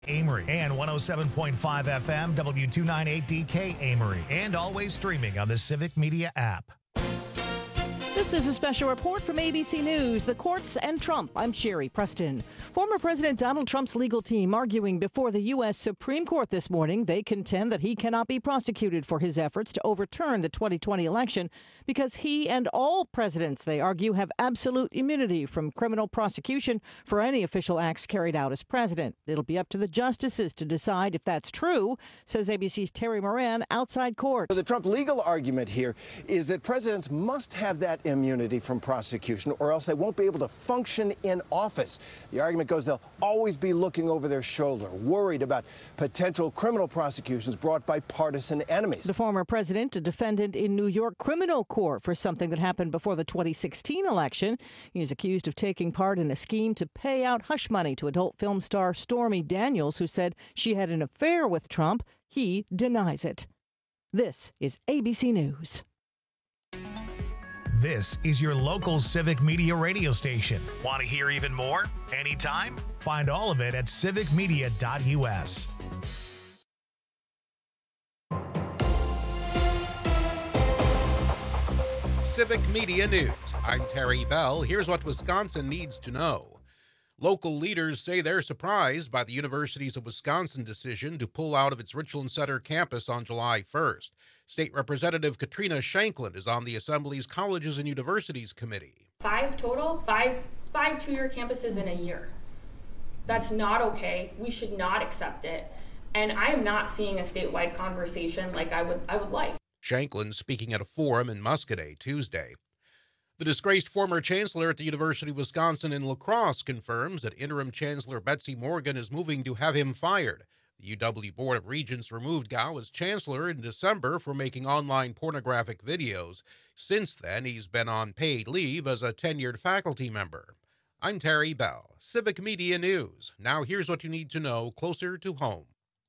Amory and 107.5 FM W298DK Amory, and always streaming on the Civic Media app. This is a special report from ABC News, the courts and Trump. I'm Sherry Preston. Former President Donald Trump's legal team arguing before the U.S. Supreme Court this morning. They contend that he cannot be prosecuted for his efforts to overturn the 2020 election because he and all presidents, they argue, have absolute immunity from criminal prosecution for any official acts carried out as president. It'll be up to the justices to decide if that's true, says ABC's Terry Moran outside court. The Trump legal argument here is that presidents must have that immunity from prosecution or else they won't be able to function in office. The argument goes they'll always be looking over their shoulder, worried about potential criminal prosecutions brought by partisan enemies. The former president, a defendant in New York criminal court for something that happened before the 2016 election. He's accused of taking part in a scheme to pay out hush money to adult film star Stormy Daniels, who said she had an affair with Trump. He denies it. This is ABC News. This is your local Civic Media radio station. Want to hear even more? Anytime? Find all of it at civicmedia.us. Civic Media News. I'm Terry Bell. Here's what Wisconsin needs to know. Local leaders say they're surprised by the Universities of Wisconsin decision to pull out of its Richland Center campus on July 1st. State Representative Katrina Shanklin is on the Assembly's Colleges and Universities Committee. Five two-year campuses in a year. That's not okay. We should not accept it. And I am not seeing a statewide conversation like I would like. Shanklin speaking at a forum in Muscoda Tuesday. The disgraced former chancellor at the University of Wisconsin in La Crosse confirms that interim Chancellor Betsy Morgan is moving to have him fired. The UW Board of Regents removed Gao as chancellor in December for making online pornographic videos. Since then, he's been on paid leave as a tenured faculty member. I'm Terry Bell, Civic Media News. Now here's what you need to know closer to home.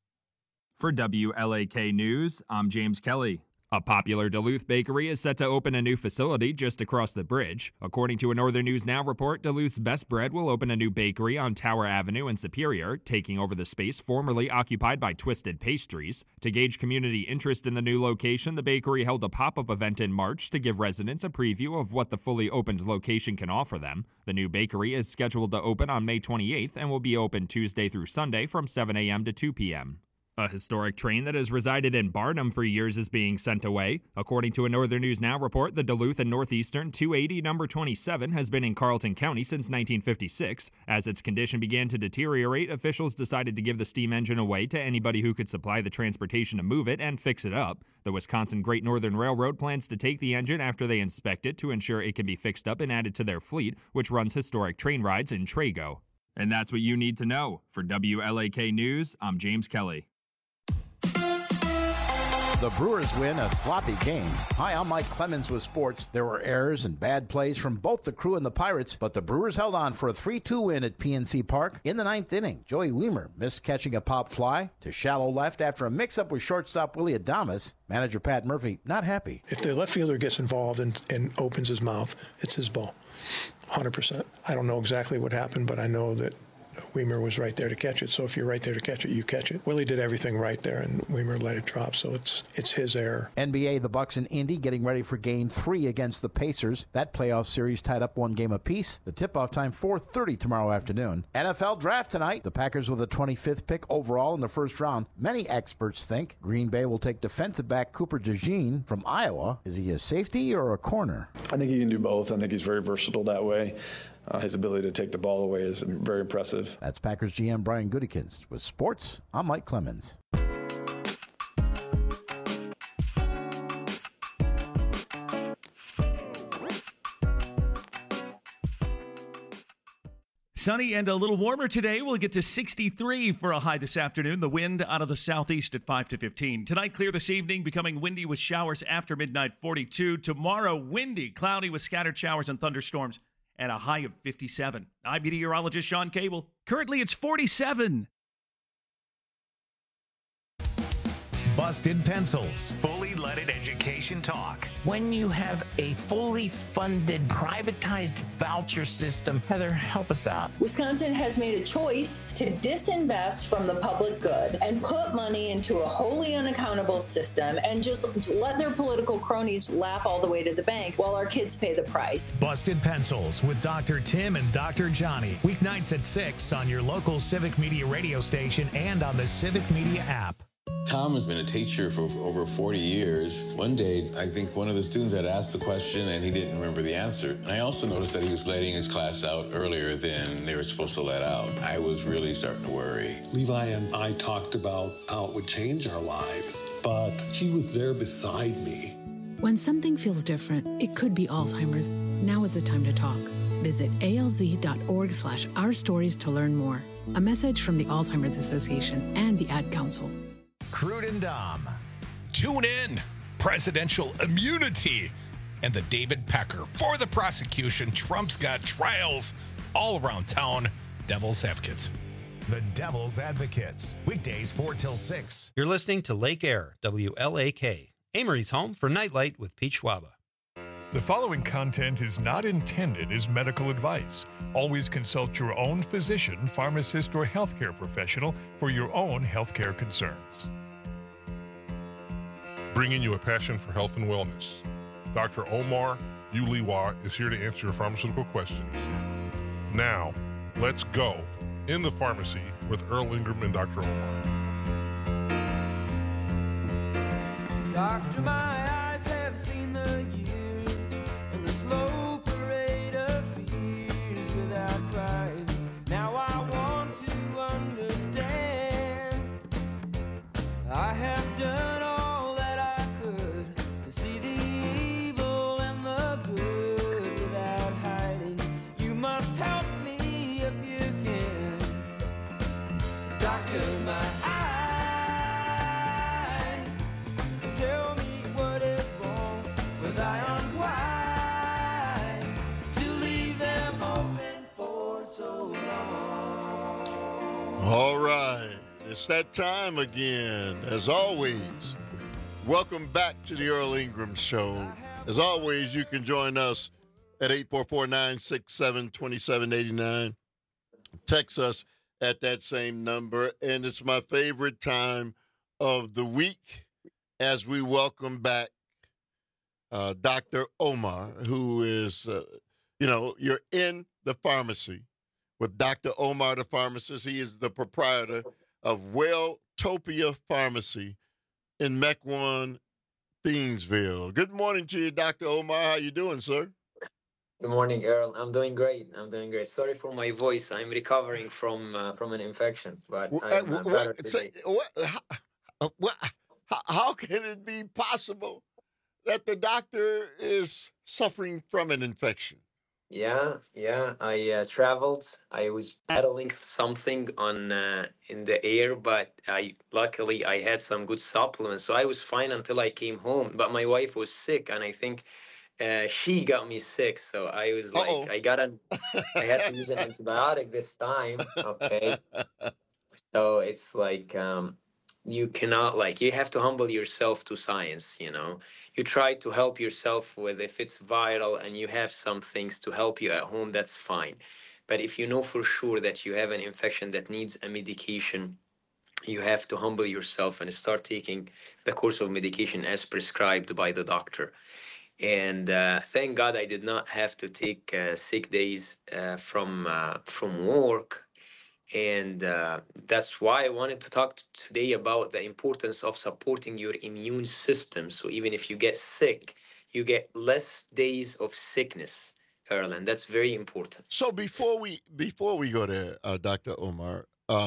For WLAK News, I'm James Kelly. A popular Duluth bakery is set to open a new facility just across the bridge. According to a Northern News Now report, Duluth's Best Bread will open a new bakery on Tower Avenue in Superior, taking over the space formerly occupied by Twisted Pastries. To gauge community interest in the new location, the bakery held a pop-up event in March to give residents a preview of what the fully opened location can offer them. The new bakery is scheduled to open on May 28th and will be open Tuesday through Sunday from 7 a.m. to 2 p.m. A historic train that has resided in Barnum for years is being sent away. According to a Northern News Now report, the Duluth and Northeastern 280 number 27 has been in Carleton County since 1956. As its condition began to deteriorate, officials decided to give the steam engine away to anybody who could supply the transportation to move it and fix it up. The Wisconsin Great Northern Railroad plans to take the engine after they inspect it to ensure it can be fixed up and added to their fleet, which runs historic train rides in Trago. And that's what you need to know. For WLAK News, I'm James Kelly. The Brewers win a sloppy game. Hi, I'm Mike Clemens with sports. There were errors and bad plays from both the Crew and the Pirates, but the Brewers held on for a 3-2 win at PNC Park. In the ninth inning, Joey Wiemer missed catching a pop fly to shallow left after a mix-up with shortstop Willie Adames. Manager Pat Murphy not happy. If the left fielder gets involved and opens his mouth, it's his ball, 100%. I don't know exactly what happened, but I know that Wiemer was right there to catch it. So if you're right there to catch it, you catch it. Willie did everything right there, and Wiemer let it drop. So it's his error. NBA, the Bucks and Indy getting ready for Game 3 against the Pacers. That playoff series tied up one game apiece. The tip-off time 4:30 tomorrow afternoon. NFL draft tonight. The Packers with the 25th pick overall in the first round. Many experts think Green Bay will take defensive back Cooper DeJean from Iowa. Is he a safety or a corner? I think he can do both. I think he's very versatile that way. His ability to take the ball away is very impressive. That's Packers GM Brian Gutekunst. With sports, I'm Mike Clemens. Sunny and a little warmer today. We'll get to 63 for a high this afternoon. The wind out of the southeast at 5 to 15. Tonight, clear this evening, becoming windy with showers after midnight, 42. Tomorrow, windy, cloudy with scattered showers and thunderstorms at a high of 57. I'm meteorologist Sean Cable. Currently, it's 47. Busted Pencils, fully leaded education talk. When you have a fully funded, privatized voucher system, Heather, help us out. Wisconsin has made a choice to disinvest from the public good and put money into a wholly unaccountable system and just let their political cronies laugh all the way to the bank while our kids pay the price. Busted Pencils with Dr. Tim and Dr. Johnny. Weeknights at 6 on your local Civic Media radio station and on the Civic Media app. Tom has been a teacher for over 40 years. One day, I think one of the students had asked the question and he didn't remember the answer. And I also noticed that he was letting his class out earlier than they were supposed to let out. I was really starting to worry. Levi and I talked about how it would change our lives, but he was there beside me. When something feels different, it could be Alzheimer's. Now is the time to talk. Visit alz.org/ourstories to learn more. A message from the Alzheimer's Association and the Ad Council. Crude and Dom. Tune in. Presidential immunity. And the David Pecker. For the prosecution, Trump's got trials all around town. Devil's Advocates. The Devil's Advocates. Weekdays 4 till 6. You're listening to Lake Air, WLAK. Amory's home for Nightlight with Pete Schwaba. The following content is not intended as medical advice. Always consult your own physician, pharmacist, or healthcare professional for your own healthcare concerns. Bringing you a passion for health and wellness. Dr. Omar Uliwa is here to answer your pharmaceutical questions. Now, let's go in the pharmacy with Earl Ingram and Dr. Omar. Doctor, my eyes have seen the years and the slow parade of fears without crying. Now I want to understand. I have done all that I could to see the evil and the good without hiding. You must help me if you can. Doctor, my eyes tell me what is wrong. Was I unwise to leave them open for so long? All right, it's that time again. As always, welcome back to the Earl Ingram Show. As always, you can join us at 844-967-2789. Text us at that same number. And it's my favorite time of the week as we welcome back Dr. Omar, who is, you're in the pharmacy with Dr. Omar, the pharmacist. He is the proprietor of Welltopia Pharmacy in Mequon, Thiensville. Good morning to you, Dr. Omar. How you doing, sir? Good morning, Earl. I'm doing great. Sorry for my voice. I'm recovering from an infection, but I'm better today. How can it be possible that the doctor is suffering from an infection? Yeah. I traveled. I was battling something in the air, but luckily I had some good supplements, so I was fine until I came home. But my wife was sick, and I think she got me sick. So I was like, I had to use an antibiotic this time. Okay. So it's like you cannot you have to humble yourself to science. You try to help yourself with, if it's viral and you have some things to help you at home, that's fine. But if you know for sure that you have an infection that needs a medication, you have to humble yourself and start taking the course of medication as prescribed by the doctor. And thank God I did not have to take sick days from work. And that's why I wanted to talk today about the importance of supporting your immune system. So even if you get sick, you get less days of sickness, Earl, and that's very important. So before we go there, Dr. Omar,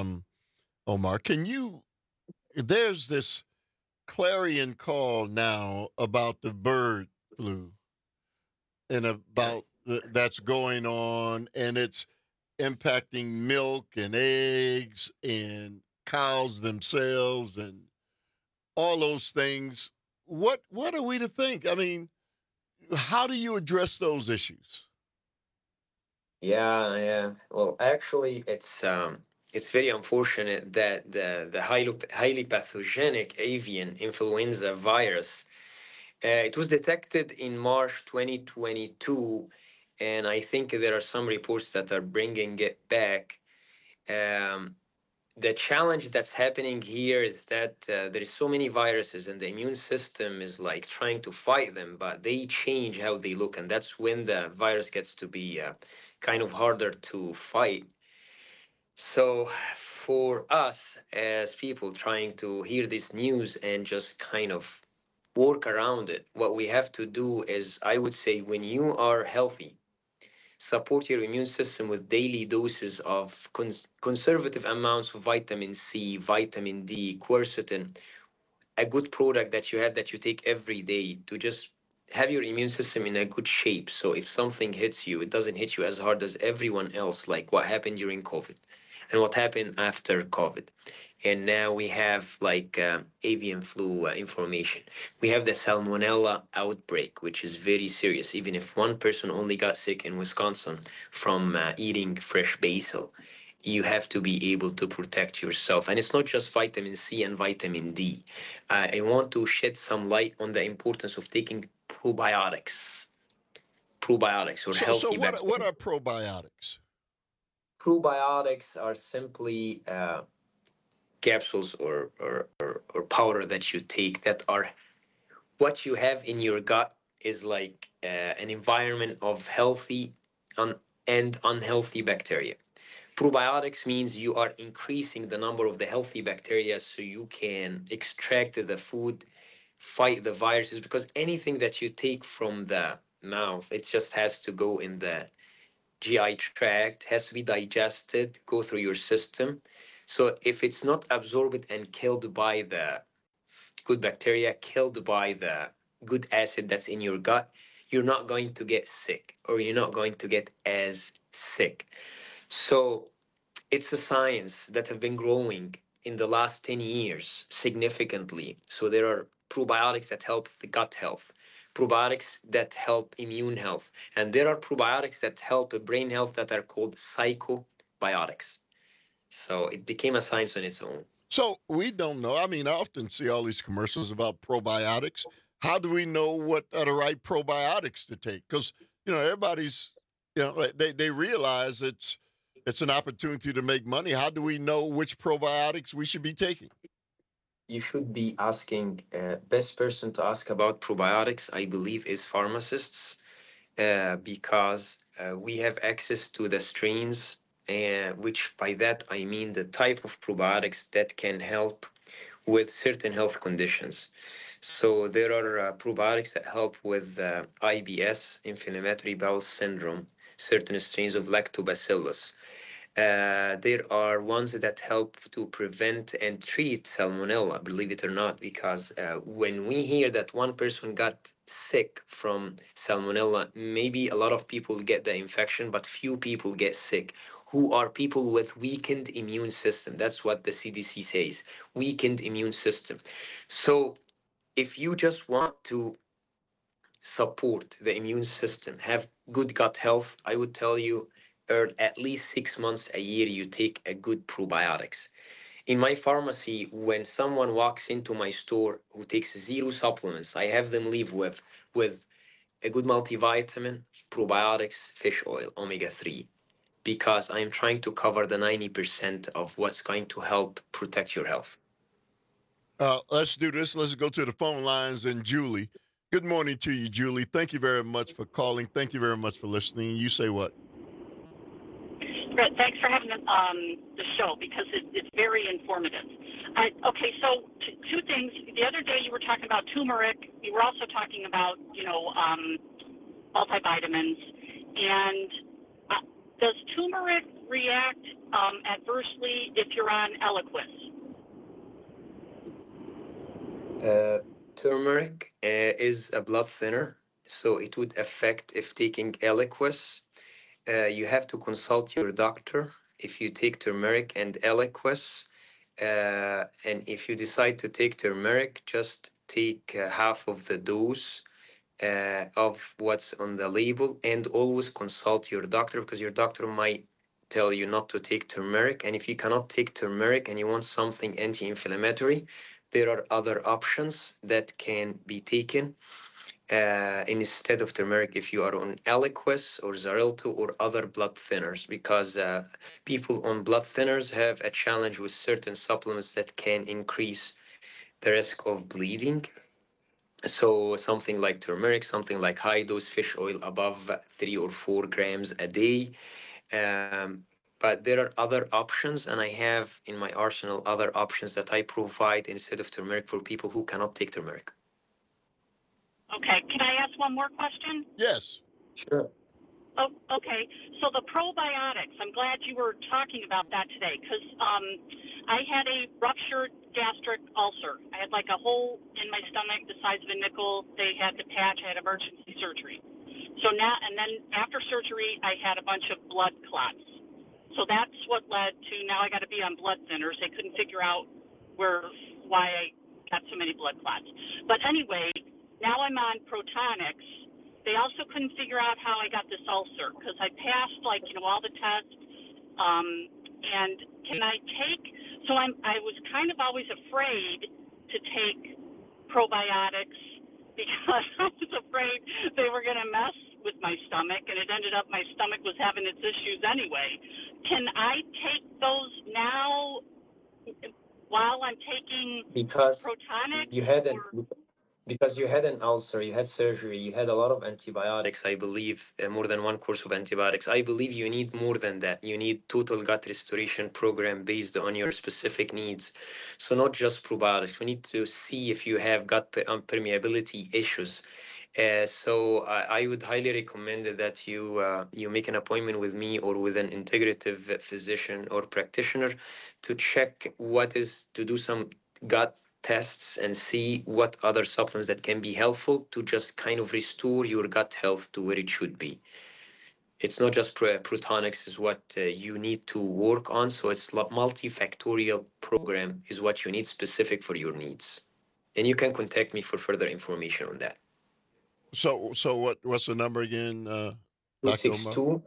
there's this clarion call now about the bird flu and about that's going on, and it's impacting milk and eggs and cows themselves and all those things. What are we to think? I mean, how do you address those issues? Yeah. Well, actually, it's it's very unfortunate that the highly pathogenic avian influenza virus, it was detected in March 2022, and I think there are some reports that are bringing it back. The challenge that's happening here is that there is so many viruses and the immune system is like trying to fight them, but they change how they look, and that's when the virus gets to be kind of harder to fight. So for us as people trying to hear this news and just kind of work around it, what we have to do is, I would say, when you are healthy, support your immune system with daily doses of conservative amounts of vitamin C, vitamin D, quercetin, a good product that you have that you take every day to just have your immune system in a good shape. So if something hits you, it doesn't hit you as hard as everyone else, like what happened during COVID and what happened after COVID. And now we have like avian flu information. We have the salmonella outbreak, which is very serious. Even if one person only got sick in Wisconsin from eating fresh basil, you have to be able to protect yourself. And it's not just vitamin C and vitamin D. I want to shed some light on the importance of taking probiotics. Probiotics or healthy bacteria. What are probiotics? Probiotics are simply capsules or powder that you take that are what you have in your gut is like an environment of healthy and unhealthy bacteria. Probiotics means you are increasing the number of the healthy bacteria so you can extract the food, fight the viruses, because anything that you take from the mouth, it just has to go in the GI tract, has to be digested, go through your system. So if it's not absorbed and killed by the good bacteria, killed by the good acid that's in your gut, you're not going to get sick, or you're not going to get as sick. So it's a science that have been growing in the last 10 years significantly. So there are probiotics that help the gut health, probiotics that help immune health, and there are probiotics that help brain health that are called psychobiotics. So it became a science on its own. So we don't know. I mean, I often see all these commercials about probiotics. How do we know what are the right probiotics to take? Because, everybody's, they realize it's an opportunity to make money. How do we know which probiotics we should be taking? You should be asking, best person to ask about probiotics, I believe, is pharmacists, because we have access to the strains, which by that I mean the type of probiotics that can help with certain health conditions. So there are probiotics that help with IBS, inflammatory bowel syndrome, certain strains of lactobacillus. There are ones that help to prevent and treat salmonella, believe it or not, because when we hear that one person got sick from salmonella, maybe a lot of people get the infection, but few people get sick, who are people with weakened immune system. That's what the CDC says, weakened immune system. So if you just want to support the immune system, have good gut health, I would tell you, at least 6 months a year, you take a good probiotics. In my pharmacy, when someone walks into my store who takes 0 supplements, I have them leave with a good multivitamin, probiotics, fish oil, omega-3, because I'm trying to cover the 90% of what's going to help protect your health. Let's do this. Let's go to the phone lines. And Julie, good morning to you, Julie. Thank you very much for calling. Thank you very much for listening. You say what? Thanks for having the show, because it's very informative. Okay, so two things. The other day you were talking about turmeric. You were also talking about, multivitamins. And does turmeric react adversely if you're on Eliquis? Turmeric is a blood thinner, so it would affect if taking Eliquis. You have to consult your doctor if you take turmeric and Eliquis. And if you decide to take turmeric, just take half of the dose of what's on the label, and always consult your doctor, because your doctor might tell you not to take turmeric. And if you cannot take turmeric and you want something anti-inflammatory, there are other options that can be taken instead of turmeric if you are on Eliquis or Xarelto or other blood thinners, because people on blood thinners have a challenge with certain supplements that can increase the risk of bleeding. So something like turmeric, something like high-dose fish oil above 3 or 4 grams a day. But there are other options, and I have in my arsenal other options that I provide instead of turmeric for people who cannot take turmeric. Okay, can I ask one more question? Yes. Sure. Oh, okay. So the probiotics, I'm glad you were talking about that today, because I had a ruptured gastric ulcer. I had like a hole in my stomach the size of a nickel. They had to patch. I had emergency surgery. So now, and then after surgery, I had a bunch of blood clots. So that's what led to now I got to be on blood thinners. They couldn't figure out why I got so many blood clots. But anyway, now I'm on Protonix. They also couldn't figure out how I got this ulcer because I passed all the tests. And can I take? So I was kind of always afraid to take probiotics because I was afraid they were going to mess with my stomach, and it ended up my stomach was having its issues anyway. Can I take those now while I'm taking Protonix? Because you had an ulcer, you had surgery, you had a lot of antibiotics, I believe, more than one course of antibiotics. I believe you need more than that. You need total gut restoration program based on your specific needs. So not just probiotics. We need to see if you have gut permeability issues. So I would highly recommend that you make an appointment with me or with an integrative physician or practitioner to check to do some gut tests and see what other supplements that can be helpful to just kind of restore your gut health to where it should be. It's not just Protonix is what you need to work on. So it's multifactorial program is what you need specific for your needs. And you can contact me for further information on that. So what's the number again, Dr. Omar?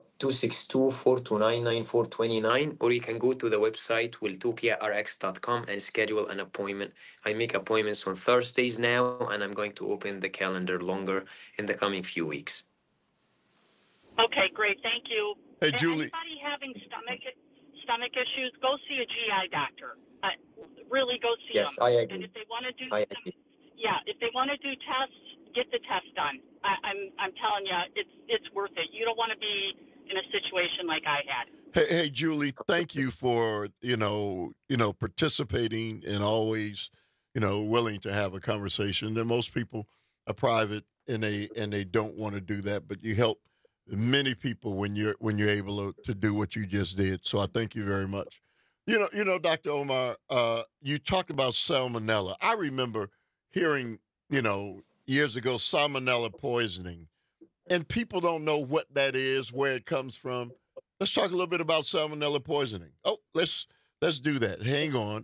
262-429-9429, or you can go to the website wiltopiarx.com and schedule an appointment. I make appointments on Thursdays now, and I'm going to open the calendar longer in the coming few weeks. Okay, great. Thank you. Hey, Julie. Anybody having stomach issues, go see a GI doctor. Really go see them. Yes, I agree. And if they want to do if they want to do tests, get the test done. I'm telling you, it's worth it. You don't want to be in a situation like I had. Hey, Julie, thank you for, participating and always, willing to have a conversation. And most people are private and they don't want to do that, but you help many people when you're able to do what you just did. So I thank you very much. Dr. Omar, you talked about salmonella. I remember hearing, years ago, salmonella poisoning. And people don't know what that is, where it comes from. Let's talk a little bit about salmonella poisoning. Oh, let's do that. Hang on.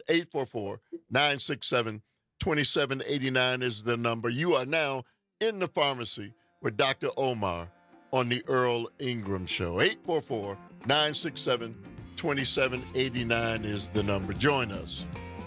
844-967-2789 is the number. You are now in the pharmacy with Dr. Omar on the Earl Ingram Show. 844-967-2789 is the number. Join us.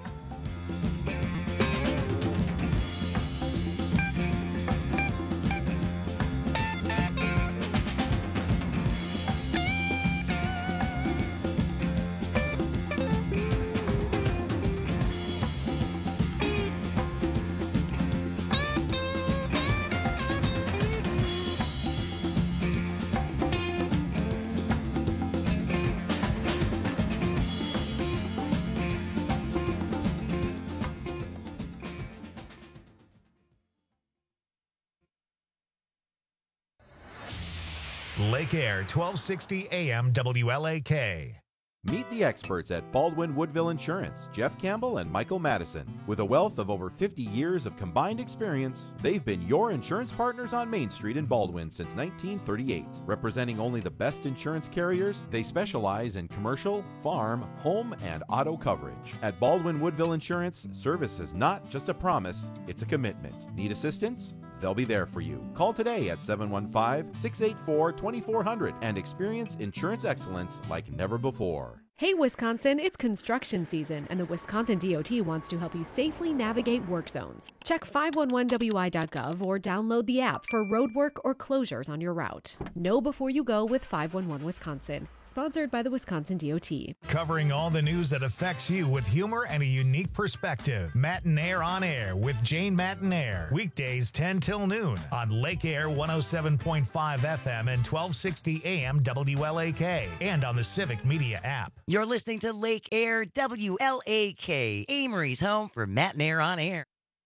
Lake Air, 1260 AM WLAK. Meet the experts at Baldwin Woodville Insurance, Jeff Campbell and Michael Madison. With a wealth of over 50 years of combined experience, they've been your insurance partners on Main Street in Baldwin since 1938. Representing only the best insurance carriers, they specialize in commercial, farm, home, and auto coverage. At Baldwin Woodville Insurance, service is not just a promise, it's a commitment. Need assistance? they'll be there for you. Call today at 715-684-2400 and experience insurance excellence like never before. Hey Wisconsin, it's construction season, and the Wisconsin DOT wants to help you safely navigate work zones. Check 511wi.gov or download the app for roadwork or closures on your route. Know before you go with 511 Wisconsin. Sponsored by the Wisconsin DOT. Covering all the news that affects you with humor and a unique perspective. Mattinaire on Air with Jane Mattinaire. Weekdays 10 till noon on Lake Air 107.5 FM and 1260 AM WLAK. And on the Civic Media app. You're listening to Lake Air WLAK, Amory's home for Mattinaire on Air.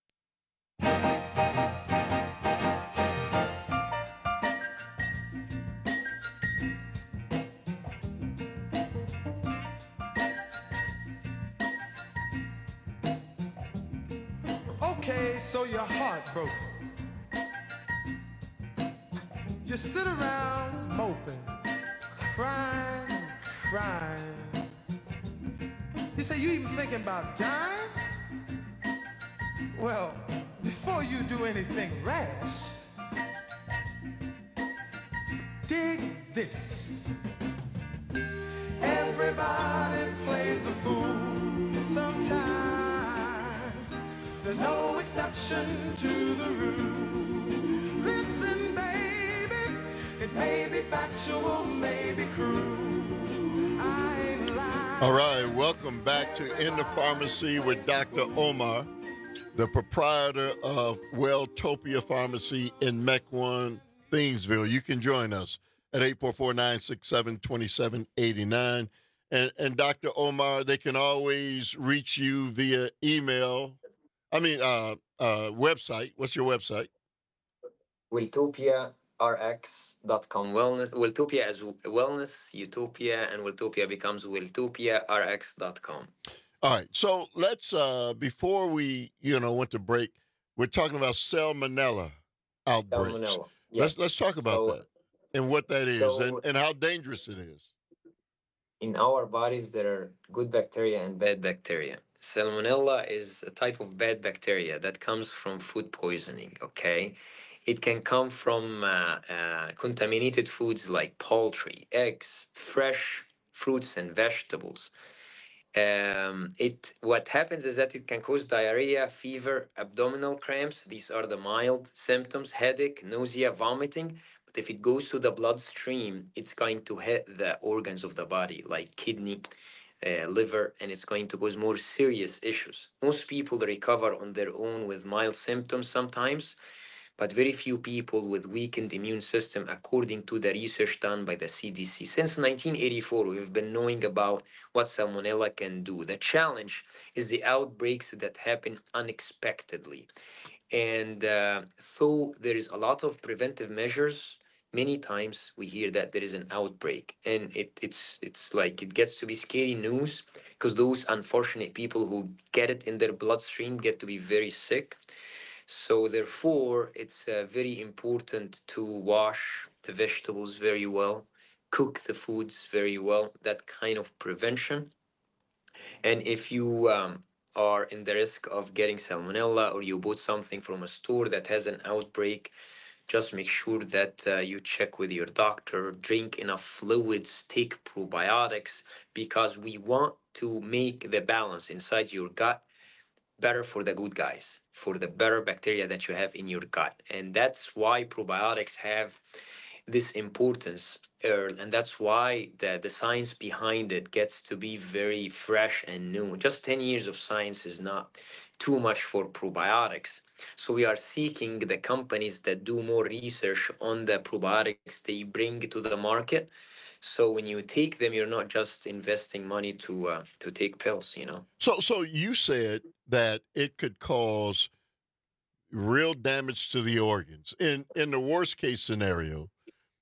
Okay, so you're heartbroken. You sit around moping, crying, crying. You say you even thinking about dying? Well, before you do anything rash, dig this. Everybody plays the fool sometimes. There's no exception to the rule. Listen, baby, it may be factual, may be cruel. I ain't lying. All right, welcome back to In the Pharmacy with Dr. Omar, the proprietor of Welltopia Pharmacy in Mequon, Thingsville. You can join us at 844-967-2789. And Dr. Omar, they can always reach you via email. Website. What's your website? WelltopiaRx.com. Welltopia is wellness, utopia, and Welltopia becomes WelltopiaRx.com. All right. So let's, before we, went to break, we're talking about salmonella outbreaks. Salmonella. Yes. Let's talk about that and what that is and how dangerous it is. In our bodies, there are good bacteria and bad bacteria. Salmonella is a type of bad bacteria that comes from food poisoning, okay? It can come from contaminated foods like poultry, eggs, fresh fruits and vegetables. What happens is that it can cause diarrhea, fever, abdominal cramps. These are the mild symptoms, headache, nausea, vomiting. But if it goes to the bloodstream, it's going to hit the organs of the body like kidney, liver, and it's going to cause more serious issues. Most people recover on their own with mild symptoms sometimes, but very few people with weakened immune system, according to the research done by the CDC. Since 1984, we've been knowing about what salmonella can do. The challenge is the outbreaks that happen unexpectedly. And so there is a lot of preventive measures. Many times we hear that there is an outbreak, and it's like it gets to be scary news because those unfortunate people who get it in their bloodstream get to be very sick. So therefore, it's very important to wash the vegetables very well, cook the foods very well, that kind of prevention. And if you are in the risk of getting salmonella or you bought something from a store that has an outbreak, just make sure that you check with your doctor, drink enough fluids, take probiotics, because we want to make the balance inside your gut better for the good guys, for the better bacteria that you have in your gut. And that's why probiotics have this importance. And that's why the science behind it gets to be very fresh and new. Just 10 years of science is not too much for probiotics. So we are seeking the companies that do more research on the probiotics they bring to the market. So when you take them, you're not just investing money to take pills, So you said that it could cause real damage to the organs. In the worst case scenario,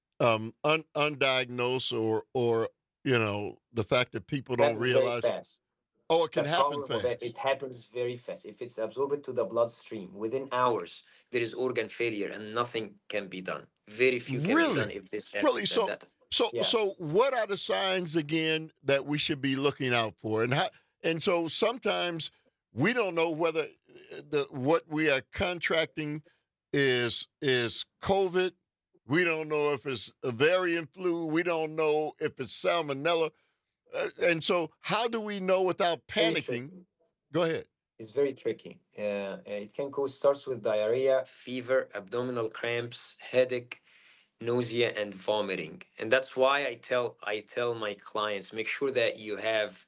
undiagnosed or the fact that people don't realize. Very fast. Oh, it can happen fast. It happens very fast. If it's absorbed to the bloodstream within hours, there is organ failure and nothing can be done. Very few can be done if this happens. Really? So what are the signs again that we should be looking out for? And so sometimes we don't know whether what we are contracting is COVID. We don't know if it's a variant flu. We don't know if it's salmonella. And so how do we know without panicking? Go ahead. It's very tricky. It can starts with diarrhea, fever, abdominal cramps, headache, nausea, and vomiting. And that's why I tell my clients, make sure that you have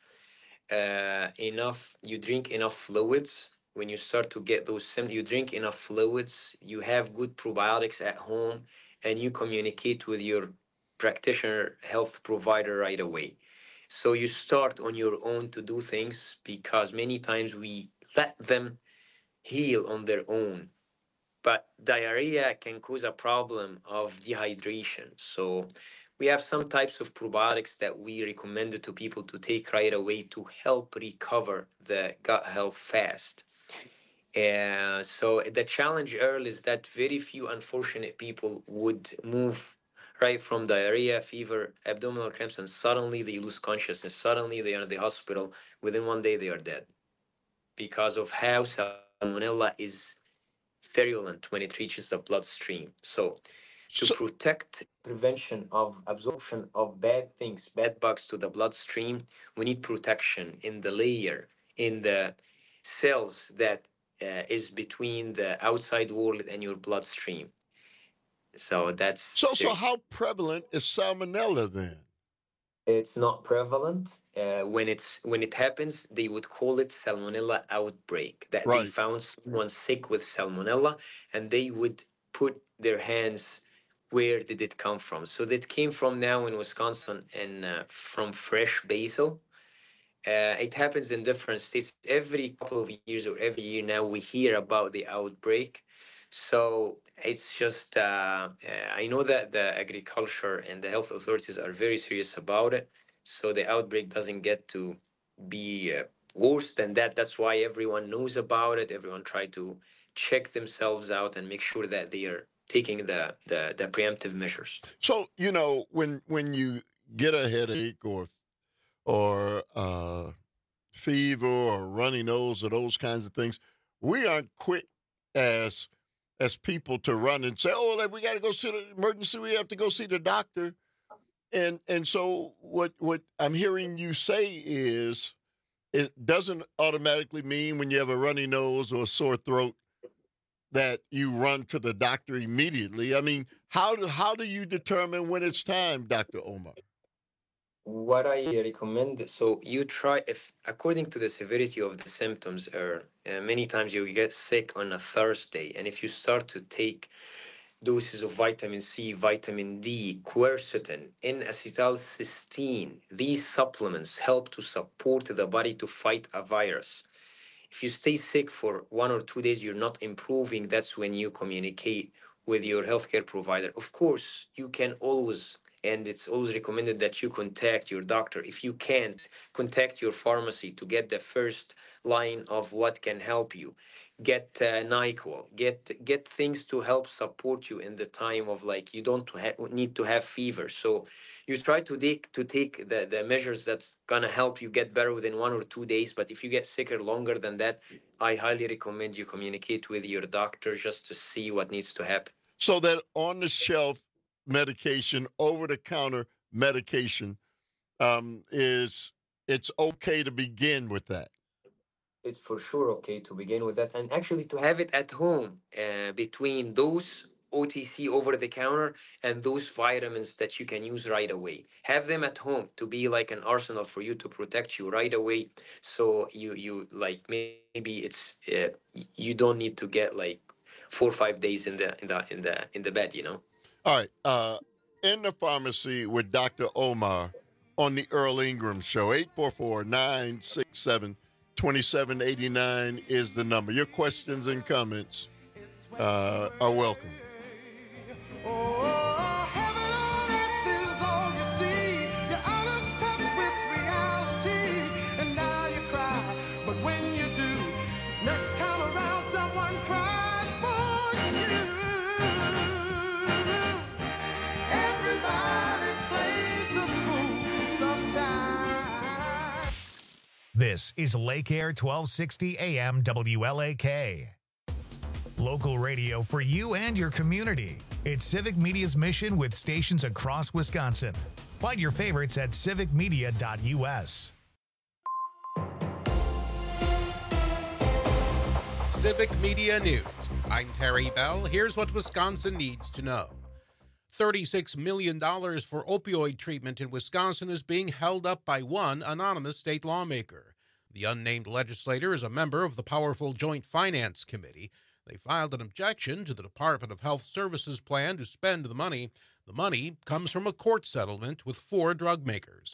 you drink enough fluids. When you start to get those symptoms, you drink enough fluids, you have good probiotics at home, and you communicate with your practitioner, health provider right away. So you start on your own to do things, because many times we let them heal on their own. But diarrhea can cause a problem of dehydration. So we have some types of probiotics that we recommend to people to take right away to help recover the gut health fast. So the challenge, Earl, is that very few unfortunate people would move right from diarrhea, fever, abdominal cramps, and suddenly they lose consciousness. Suddenly they are in the hospital. Within 1 day, they are dead because of how salmonella is virulent when it reaches the bloodstream. So to protect prevention of absorption of bad things, bad bugs to the bloodstream, we need protection in the layer, in the cells that is between the outside world and your bloodstream. So that's so how prevalent is salmonella then? It's not prevalent. When it happens, they would call it salmonella outbreak. That Right. They found someone sick with salmonella, and they would put their hands, where did it come from? So that came from now in Wisconsin, and from fresh basil. It happens in different states. Every couple of years or every year now, we hear about the outbreak. So it's just, I know that the agriculture and the health authorities are very serious about it. So the outbreak doesn't get to be worse than that. That's why everyone knows about it. Everyone try to check themselves out and make sure that they are taking the preemptive measures. So, when you get a headache or fever or runny nose or those kinds of things, we aren't quick as people to run and say, "Oh, we got to go see the emergency. We have to go see the doctor." And so what I'm hearing you say is, it doesn't automatically mean when you have a runny nose or a sore throat that you run to the doctor immediately. I mean, how do you determine when it's time, Dr. Omar? What I recommend, so you try, if according to the severity of the symptoms, many times you get sick on a Thursday, and if you start to take doses of vitamin C, vitamin D, quercetin, N-acetylcysteine, these supplements help to support the body to fight a virus. If you stay sick for 1 or 2 days, you're not improving, that's when you communicate with your healthcare provider. Of course, you can always, and it's always recommended that you contact your doctor. If you can't, contact your pharmacy to get the first line of what can help you. Get NyQuil, get things to help support you in the time of, like, you don't need to have fever. So you try to take the measures that's gonna help you get better within 1 or 2 days. But if you get sicker longer than that, I highly recommend you communicate with your doctor just to see what needs to happen. So that on the shelf medication, over-the-counter medication, it's okay to begin with that. It's for sure okay to begin with that, and actually to have it at home, between those OTC over-the-counter and those vitamins that you can use right away. Have them at home to be like an arsenal for you to protect you right away. So you like, maybe it's you don't need to get like 4 or 5 days in the bed, All right, in the pharmacy with Dr. Omar on the Earl Ingram Show. 844-967-2789 is the number. Your questions and comments are welcome. This is Lake Air 1260 AM WLAK. Local radio for you and your community. It's Civic Media's mission with stations across Wisconsin. Find your favorites at civicmedia.us. Civic Media News. I'm Terry Bell. Here's what Wisconsin needs to know. $36 million for opioid treatment in Wisconsin is being held up by one anonymous state lawmaker. The unnamed legislator is a member of the powerful Joint Finance Committee. They filed an objection to the Department of Health Services plan to spend the money. The money comes from a court settlement with 4 drug makers.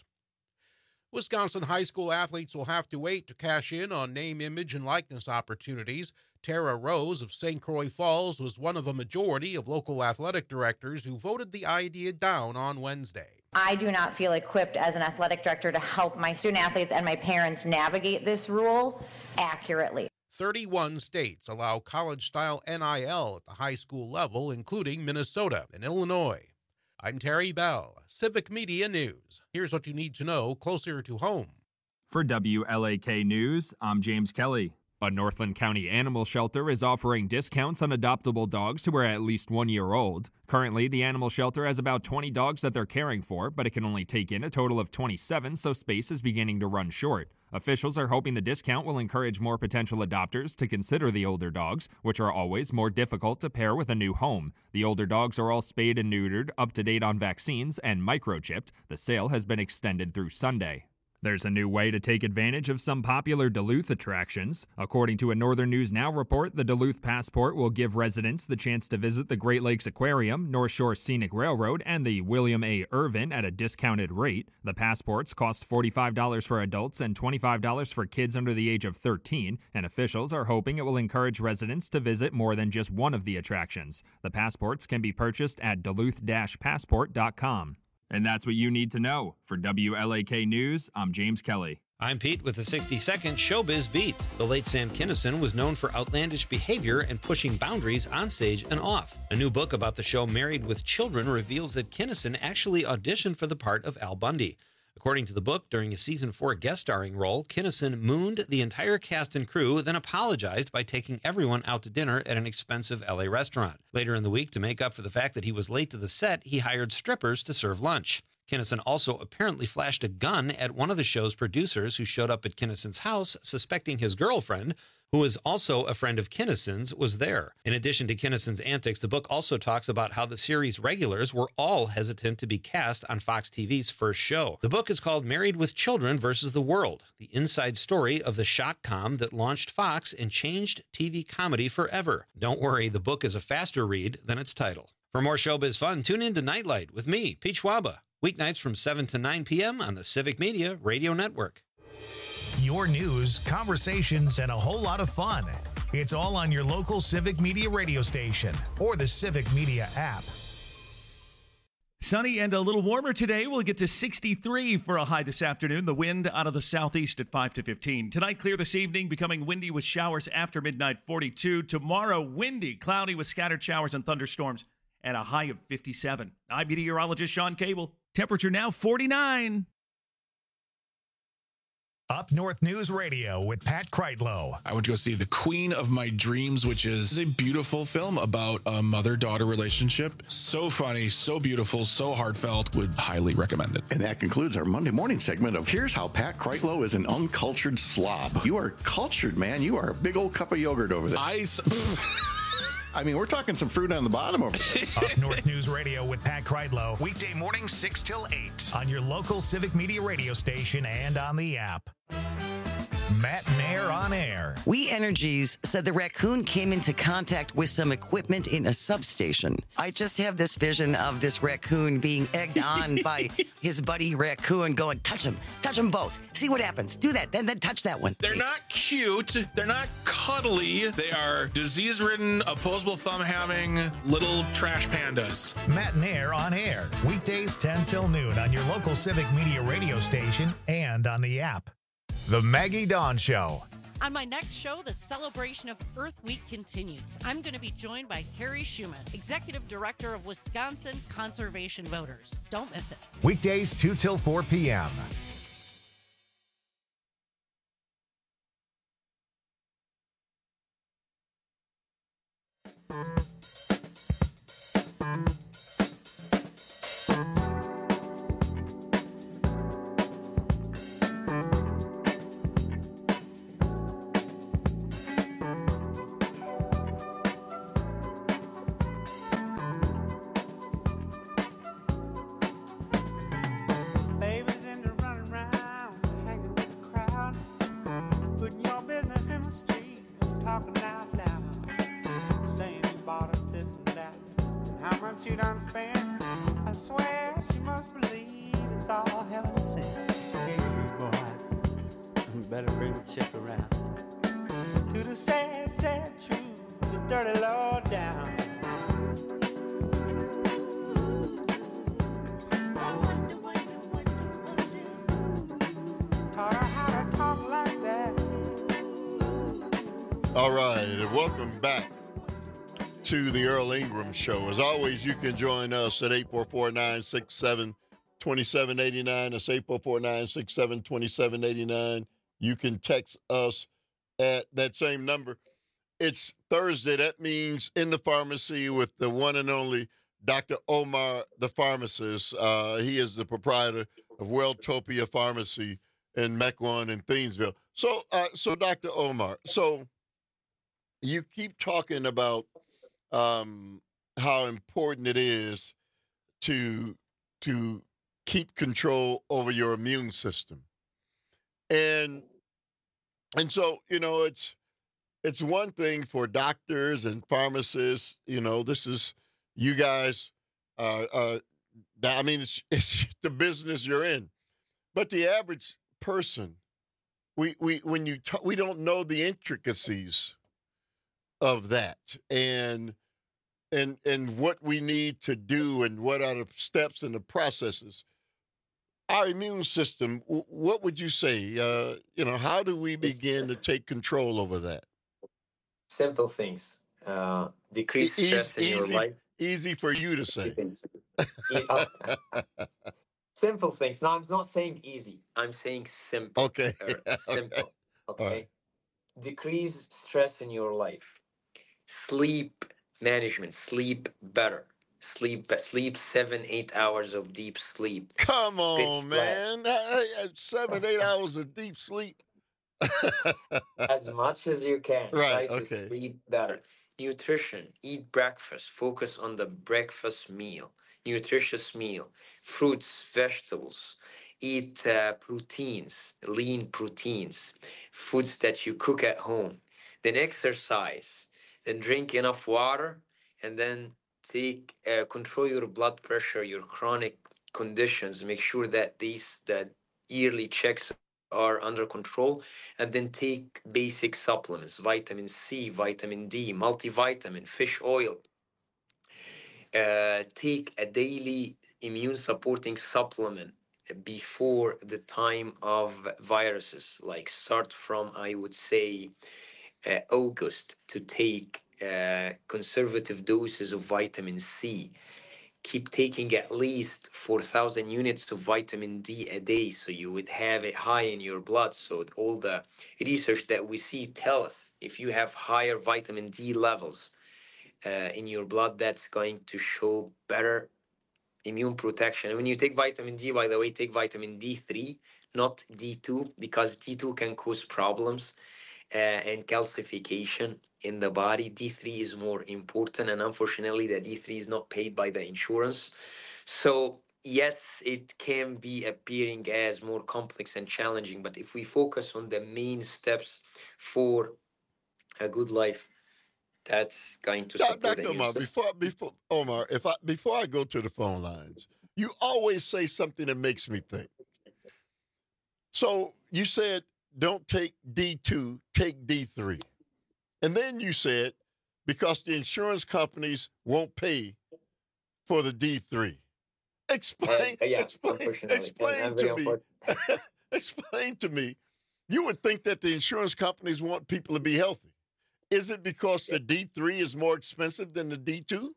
Wisconsin high school athletes will have to wait to cash in on name, image, and likeness opportunities. Tara Rose of St. Croix Falls was one of a majority of local athletic directors who voted the idea down on Wednesday. I do not feel equipped as an athletic director to help my student athletes and my parents navigate this rule accurately. 31 states allow college-style NIL at the high school level, including Minnesota and Illinois. I'm Terry Bell, Civic Media News. Here's what you need to know closer to home. For WLAK News, I'm James Kelly. A Northland County animal shelter is offering discounts on adoptable dogs who are at least 1 year old. Currently, the animal shelter has about 20 dogs that they're caring for, but it can only take in a total of 27, so space is beginning to run short. Officials are hoping the discount will encourage more potential adopters to consider the older dogs, which are always more difficult to pair with a new home. The older dogs are all spayed and neutered, up to date on vaccines, and microchipped. The sale has been extended through Sunday. There's a new way to take advantage of some popular Duluth attractions. According to a Northern News Now report, the Duluth Passport will give residents the chance to visit the Great Lakes Aquarium, North Shore Scenic Railroad, and the William A. Irvin at a discounted rate. The passports cost $45 for adults and $25 for kids under the age of 13, and officials are hoping it will encourage residents to visit more than just one of the attractions. The passports can be purchased at duluth-passport.com. And that's what you need to know. For WLAK News, I'm James Kelly. I'm Pete with the 60-second Showbiz Beat. The late Sam Kinison was known for outlandish behavior and pushing boundaries on stage and off. A new book about the show Married with Children reveals that Kinison actually auditioned for the part of Al Bundy. According to the book, during a season 4 guest starring role, Kinison mooned the entire cast and crew, then apologized by taking everyone out to dinner at an expensive LA restaurant. Later in the week, to make up for the fact that he was late to the set, he hired strippers to serve lunch. Kinison also apparently flashed a gun at one of the show's producers who showed up at Kinison's house, suspecting his girlfriend, who is also a friend of Kinison's, was there. In addition to Kinison's antics, the book also talks about how the series regulars were all hesitant to be cast on Fox TV's first show. The book is called Married with Children versus the World, the inside story of the shock-com that launched Fox and changed TV comedy forever. Don't worry, the book is a faster read than its title. For more showbiz fun, tune in to Nightlight with me, Pete Schwaba, weeknights from 7 to 9 p.m. on the Civic Media Radio Network. Your news, conversations, and a whole lot of fun. It's all on your local Civic Media radio station or the Civic Media app. Sunny and a little warmer today. We'll get to 63 for a high this afternoon. The wind out of the southeast at 5 to 15. Tonight, clear this evening, becoming windy with showers after midnight, 42. Tomorrow, windy, cloudy with scattered showers and thunderstorms and a high of 57. I'm meteorologist Sean Cable. Temperature now 49. Up North News Radio with Pat Kreitlow. I went to go see The Queen of My Dreams, which is a beautiful film about a mother-daughter relationship. So funny, so beautiful, so heartfelt. Would highly recommend it. And that concludes our Monday morning segment of Here's How Pat Kreitlow is an Uncultured Slob. You are cultured, man. You are a big old cup of yogurt over there. I mean, we're talking some fruit on the bottom over there. Up North News Radio with Pat Kreitlow. Weekday mornings 6 till 8 on your local Civic Media radio station and on the app. Matt and Air on air. We Energies said the raccoon came into contact with some equipment in a substation. I just have this vision of this raccoon being egged on by his buddy raccoon going, touch them both. See what happens. Do that, then touch that one. They're not cute. They're not cuddly. They are disease-ridden, opposable thumb-having little trash pandas. Matt and Air on air. Weekdays 10 till noon on your local Civic Media radio station and on the app. The Maggie Dawn Show. On my next show, the celebration of Earth Week continues. I'm going to be joined by Harry Schumann, Executive Director of Wisconsin Conservation Voters. Don't miss it. Weekdays 2 till 4 p.m. Babies into running around, hanging with the crowd, putting your business in the street, talking out loud, saying you bought us this and that, and how much you done spent. I swear she must believe it's all heaven sent. Hey boy, you better bring the chick around to the sad, sad truth, the dirty low down. All right, and welcome back to the Earl Ingram Show. As always, you can join us at 844-967-2789. That's 844-967-2789. You can text us at that same number. It's Thursday. That means in the pharmacy with the one and only Dr. Omar, the pharmacist. He is the proprietor of Welltopia Pharmacy in Mequon and Thiensville. So Dr. Omar, you keep talking about how important it is to keep control over your immune system, and so it's one thing for doctors and pharmacists. This is you guys. I mean, it's the business you're in, but the average person, we don't know the intricacies of that and what we need to do and what are the steps and the processes. Our immune system, what would you say? How do we begin to take control over that? Simple things. Decrease stress in your life. Easy for you to say. Simple things. No, I'm not saying easy. I'm saying simple. Okay. Simple. Okay. Right. Decrease stress in your life. Sleep management. Sleep better. Sleep 7-8 hours of deep sleep. Come on, man. 7-8 hours of deep sleep. As much as you can. Right. Try to sleep better. Nutrition. Eat breakfast. Focus on the breakfast meal. Nutritious meal. Fruits, vegetables. Eat proteins, lean proteins. Foods that you cook at home. Then exercise. Then drink enough water. And then control your blood pressure, your chronic conditions. Make sure that that yearly checks are under control, and then take basic supplements, vitamin C, vitamin D, multivitamin, fish oil. Take a daily immune supporting supplement before the time of viruses, like start from, I would say, August, to take conservative doses of vitamin C. Keep taking at least 4,000 units of vitamin D a day, so you would have it high in your blood. So all the research that we see tell us if you have higher vitamin D levels in your blood, that's going to show better immune protection. And when you take vitamin D, by the way, take vitamin D3, not D2, because D2 can cause problems and calcification in the body. D3 is more important, and unfortunately the D3 is not paid by the insurance. So yes, it can be appearing as more complex and challenging, but if we focus on the main steps for a good life, that's going to support Dr. Omar, before Omar, before I go to the phone lines, you always say something that makes me think. So you said don't take D2, take D3. And then you said, because the insurance companies won't pay for the D3. Explain to me. Explain to me. You would think that the insurance companies want people to be healthy. Is it because the D3 is more expensive than the D2?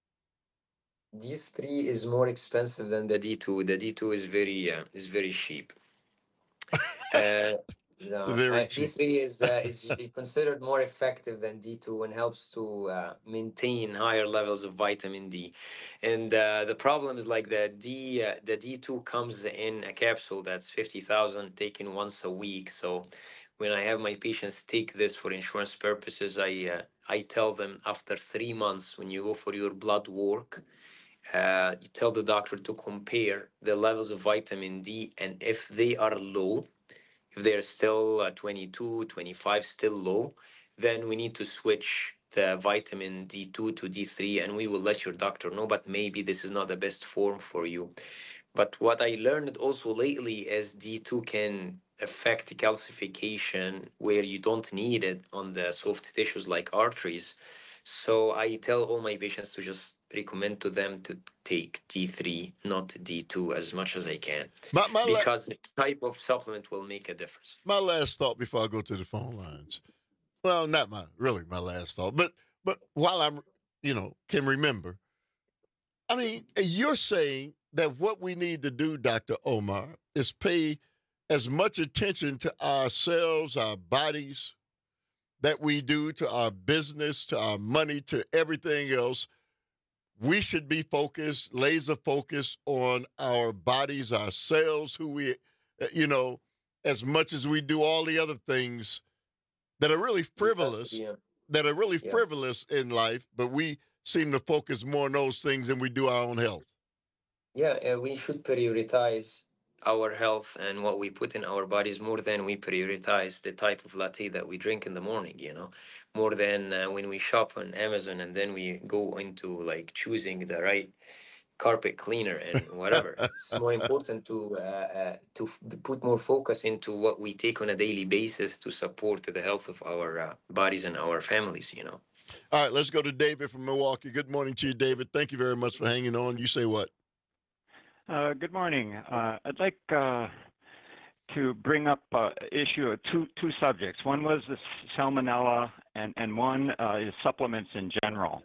D3 is more expensive than the D2. The D2 is very cheap. Very true. D3 is considered more effective than D2 and helps to maintain higher levels of vitamin D. And the problem is like the D2 comes in a capsule that's 50,000 taken once a week. So when I have my patients take this for insurance purposes, I tell them after 3 months when you go for your blood work, you tell the doctor to compare the levels of vitamin D, and if they are low, if they're still 22, 25, still low, then we need to switch the vitamin D2 to D3, and we will let your doctor know, but maybe this is not the best form for you. But what I learned also lately is D2 can affect calcification where you don't need it on the soft tissues like arteries. So I tell all my patients to just recommend to them to take D3, not D2, as much as I can, because the type of supplement will make a difference. My last thought before I go to the phone lines. Well, not my last thought, but while I'm, can remember. I mean, you're saying that what we need to do, Dr. Omar, is pay as much attention to ourselves, our bodies, that we do to our business, to our money, to everything else. We should be focused, laser focused on our bodies, ourselves, who we, as much as we do all the other things that are really frivolous, frivolous in life, but we seem to focus more on those things than we do our own health. Yeah, we should prioritize our health and what we put in our bodies more than we prioritize the type of latte that we drink in the morning, more than when we shop on Amazon and then we go into like choosing the right carpet cleaner and whatever. It's more important to put more focus into what we take on a daily basis to support the health of our bodies and our families, All right, let's go to David from Milwaukee. Good morning to you, David. Thank you very much for hanging on. You say what? Good morning. I'd like to bring up issue of two subjects. One was the salmonella, and one is supplements in general.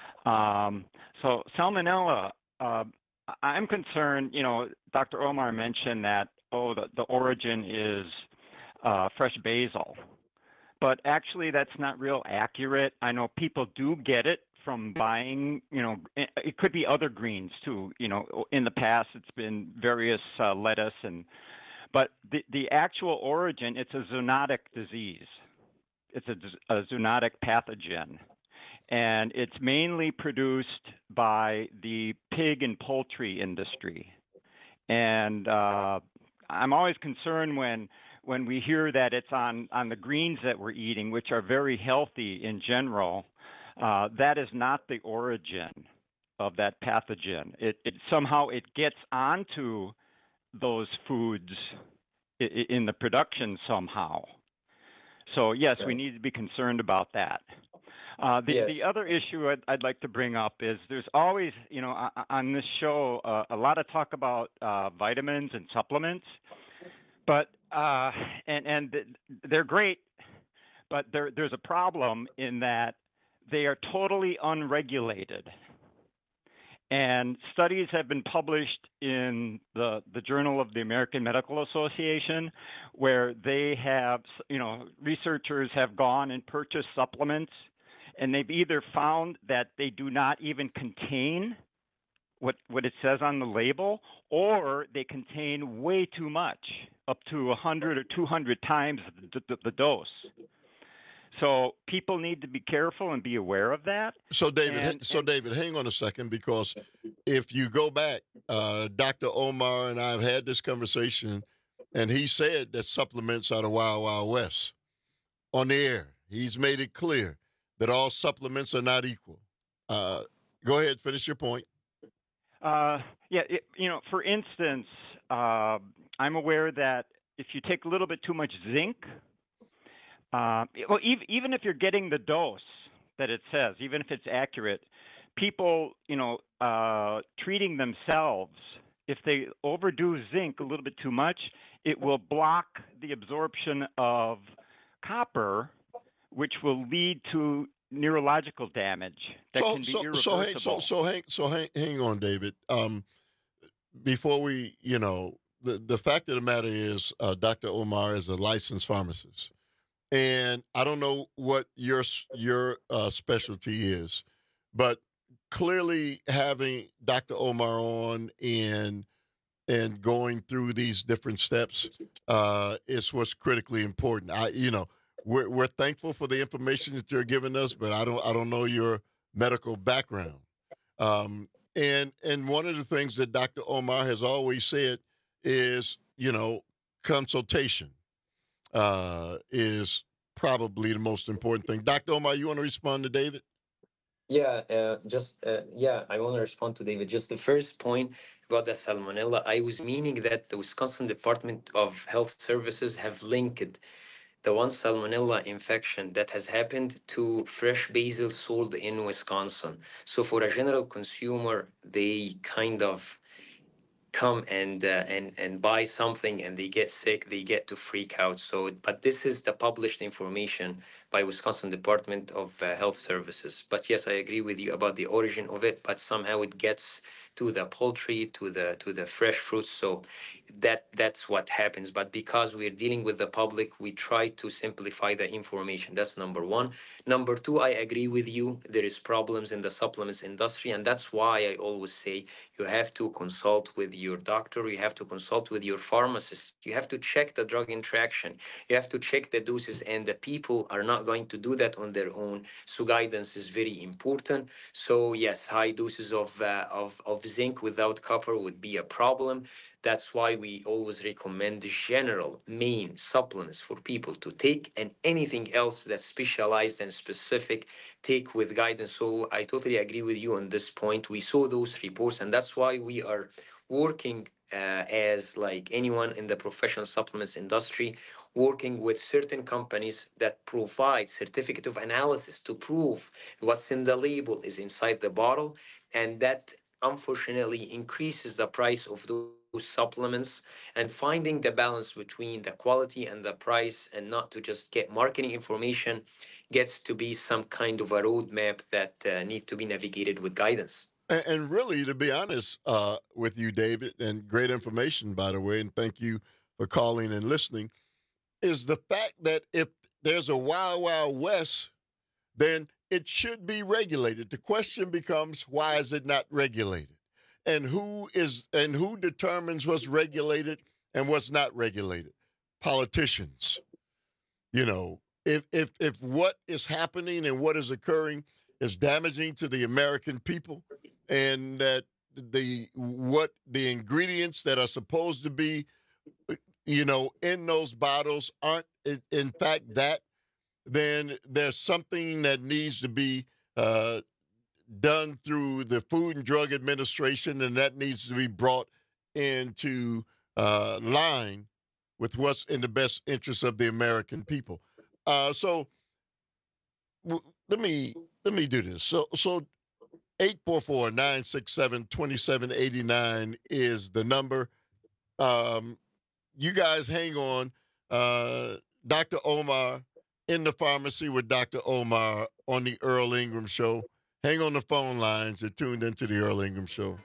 So salmonella, I'm concerned. Dr. Omar mentioned that the origin is fresh basil, but actually that's not real accurate. I know people do get it from buying, it could be other greens too. In the past, it's been various lettuce, but the actual origin, it's a zoonotic disease. It's a zoonotic pathogen, and it's mainly produced by the pig and poultry industry. And I'm always concerned when we hear that it's on the greens that we're eating, which are very healthy in general. That is not the origin of that pathogen. It somehow it gets onto those foods in the production somehow. So yes, we need to be concerned about that. The other issue I'd like to bring up is there's always, on this show, a lot of talk about vitamins and supplements, but and they're great, but there's a problem in that they are totally unregulated. And studies have been published in the Journal of the American Medical Association, where they have, researchers have gone and purchased supplements, and they've either found that they do not even contain what it says on the label, or they contain way too much, up to 100 or 200 times the dose. So people need to be careful and be aware of that. So David, David, hang on a second, because if you go back, Dr. Omar and I have had this conversation, and he said that supplements are the Wild Wild West on the air. He's made it clear that all supplements are not equal. Go ahead, finish your point. For instance, I'm aware that if you take a little bit too much zinc, even if you're getting the dose that it says, even if it's accurate, people, treating themselves, if they overdo zinc a little bit too much, it will block the absorption of copper, which will lead to neurological damage that can be irreversible. Hang on, David. Before we, the fact of the matter is, Dr. Omar is a licensed pharmacist, and I don't know what your specialty is, but clearly having Dr. Omar on and going through these different steps is what's critically important. We're thankful for the information that you're giving us, but I don't know your medical background. And one of the things that Dr. Omar has always said is, consultation is probably the most important thing. Dr. Omar, you want to respond to David? Yeah, I want to respond to David. Just the first point about the salmonella, I was meaning that the Wisconsin Department of Health Services have linked the one salmonella infection that has happened to fresh basil sold in Wisconsin. So for a general consumer, they kind of come and buy something and they get sick, they get to freak out. So, but this is the published information by Wisconsin Department of Health Services. But yes, I agree with you about the origin of it, but somehow it gets to the poultry, to the fresh fruits. So that's what happens. But because we're dealing with the public, we try to simplify the information. That's number one. Number two, I agree with you. There is problems in the supplements industry, and that's why I always say you have to consult with your doctor. You have to consult with your pharmacist. You have to check the drug interaction. You have to check the doses, and the people are not going to do that on their own. So guidance is very important. So yes, high doses of zinc without copper would be a problem. That's why we always recommend general main supplements for people to take, and anything else that's specialized and specific, take with guidance. So I totally agree with you on this point. We saw those reports, and that's why we are working as like anyone in the professional supplements industry, working with certain companies that provide certificate of analysis to prove what's in the label is inside the bottle, and that unfortunately increases the price of those supplements. And finding the balance between the quality and the price, and not to just get marketing information, gets to be some kind of a roadmap that need to be navigated with guidance. And really, to be honest with you, David, and great information, by the way, and thank you for calling and listening, is the fact that if there's a wild, wild west, then it should be regulated. The question becomes, why is it not regulated? And who determines what's regulated and what's not regulated? Politicians. If what is happening and what is occurring is damaging to the American people, and that the ingredients that are supposed to be, in those bottles aren't in fact that, then there's something that needs to be done through the Food and Drug Administration, and that needs to be brought into line with what's in the best interest of the American people. So let me do this. So 844-967-2789 is the number. You guys hang on. Dr. Omar in the pharmacy with Dr. Omar on the Earl Ingram Show. Hang on the phone lines. You're tuned into the Earl Ingram Show.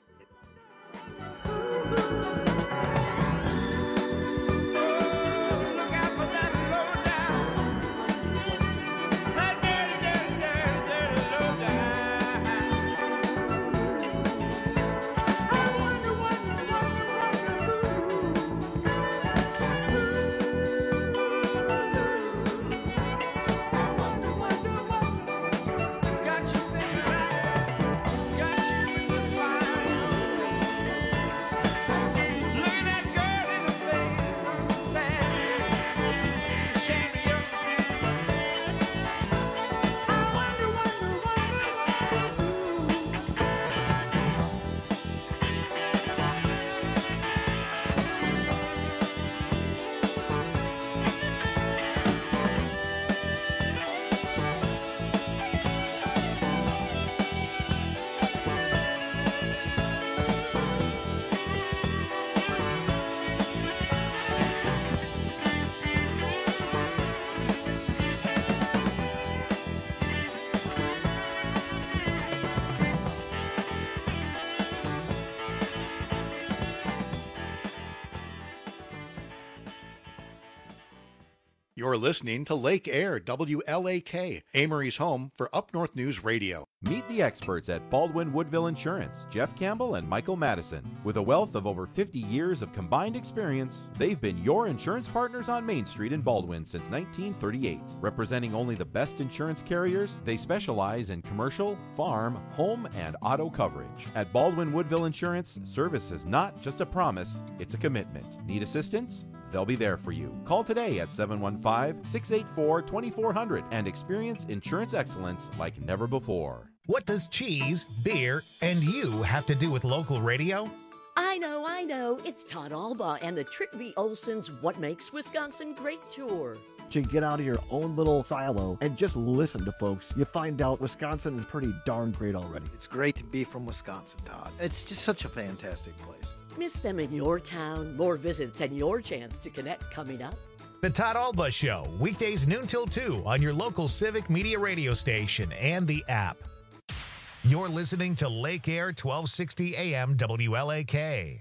You're listening to Lake Air, WLAK, Amory's home for Up North News Radio. Meet the experts at Baldwin Woodville Insurance, Jeff Campbell and Michael Madison. With a wealth of over 50 years of combined experience, they've been your insurance partners on Main Street in Baldwin since 1938. Representing only the best insurance carriers, they specialize in commercial, farm, home, and auto coverage. At Baldwin Woodville Insurance, service is not just a promise, it's a commitment. Need assistance? They'll be there for you. Call today at 715-684-2400 and experience insurance excellence like never before. What does cheese, beer, and you have to do with local radio? I know. It's Todd Alba and the Trick V. Olson's What Makes Wisconsin Great tour. To get out of your own little silo and just listen to folks, you find out Wisconsin is pretty darn great already. It's great to be from Wisconsin, Todd. It's just such a fantastic place. Miss them in your town, more visits, and your chance to connect coming up. The Todd Alba Show, weekdays noon till 2 on your local Civic Media radio station and the app. You're listening to Lake Air 1260 AM WLAK.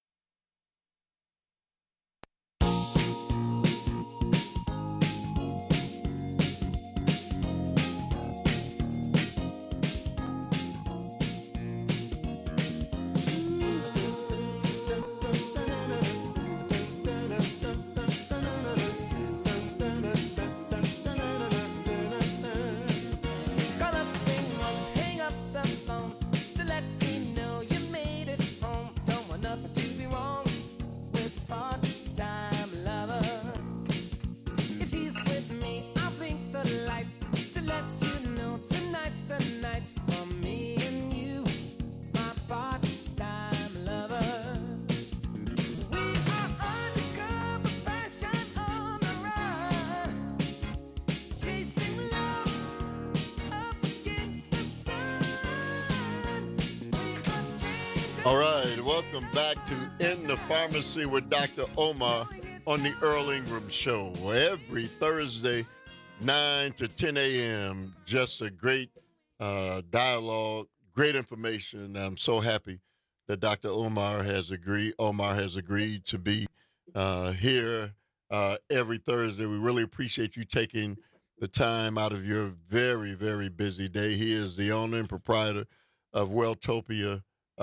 All right, welcome back to In the Pharmacy with Dr. Omar on the Earl Ingram Show. Every Thursday, 9 to 10 a.m. Just a great dialogue, great information. I'm so happy that Dr. Omar has agreed to be here every Thursday. We really appreciate you taking the time out of your very, very busy day. He is the owner and proprietor of Welltopia